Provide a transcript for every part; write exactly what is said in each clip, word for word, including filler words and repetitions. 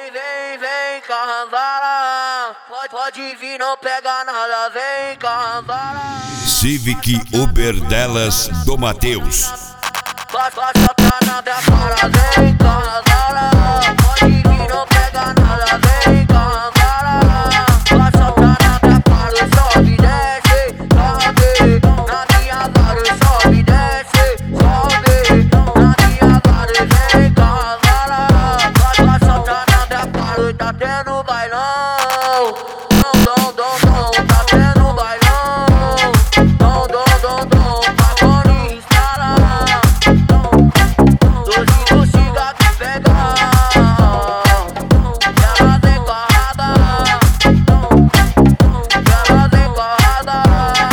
Vem, vem, vem, Carranzara. Pode, pode vir, não pega nada, vem, Carranzara. Civic Uber delas do Mateus. Vai, vai, solta na minha cara, vem, Carranzara. Pode vir, não pega nada, vem, Carranzara. Vai, solta na minha cara, sobe, desce, sobe. Na minha cara, sobe, desce, sobe. Na minha cara, vem, Carranzara. Vai, vai, solta na minha cara, tá tendo bailão. Dom, dom, dom, dom, tá tendo bailão. Dom, dom, dom, dom, pagode instala. Doze do cigarro que pega. Ela vem corrada. Ela vem corrada.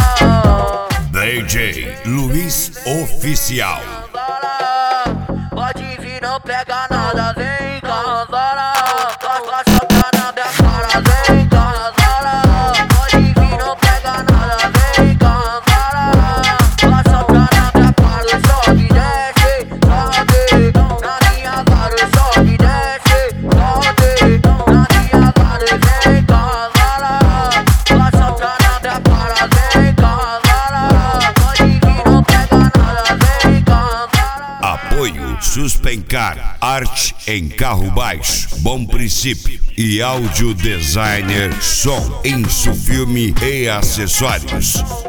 D J Luiz Oficial. Pode vir, não pega nada, vem, Carranzara. Vai, vai, solta na minha cara, vem, Carranzara. Pode vir, não pega nada, vem, Carranzara. Vai, solta na minha cara, sobe, desce, sobe. Na minha cara, sobe, desce, sobe. Na minha cara, vem, Carranzara. Vai, solta na minha cara, vem, Carranzara. Pode vir, não pega nada, vem, Carranzara. Apoio Suspencar, arte em carro baixo, bom princípio e áudio designer, som, Insufilme e acessórios.